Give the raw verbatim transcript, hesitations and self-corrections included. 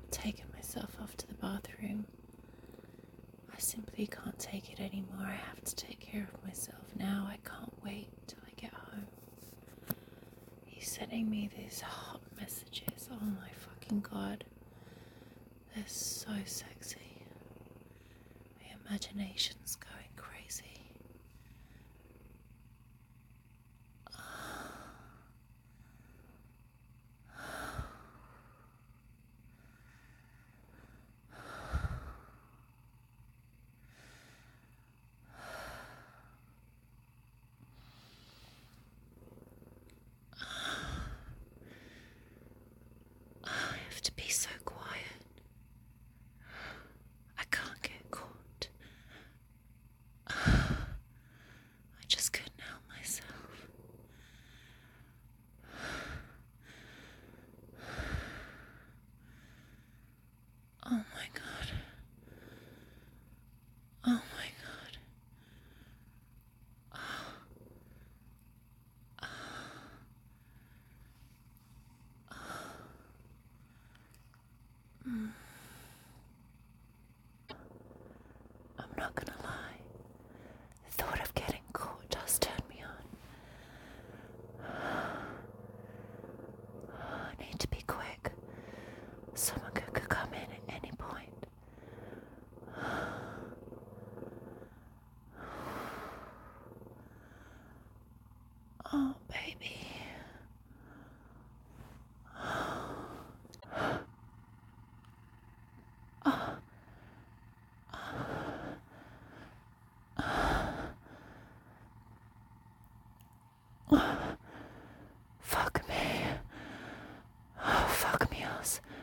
taken myself off to the bathroom. I simply can't take it anymore. I have to take care of myself now. I can't wait till I get home. He's sending me these hot messages. Oh my fucking god. They're so sexy. My imagination's going crazy. I have to be so quiet. I can't get caught. I just couldn't help myself. Oh my god. Oh my god. Mm. I'm not gonna lie. The thought of getting caught does turn me on. I need to be quick. Someone could, could come in at any point. Oh, baby. Fuck me. Oh, fuck me, ass.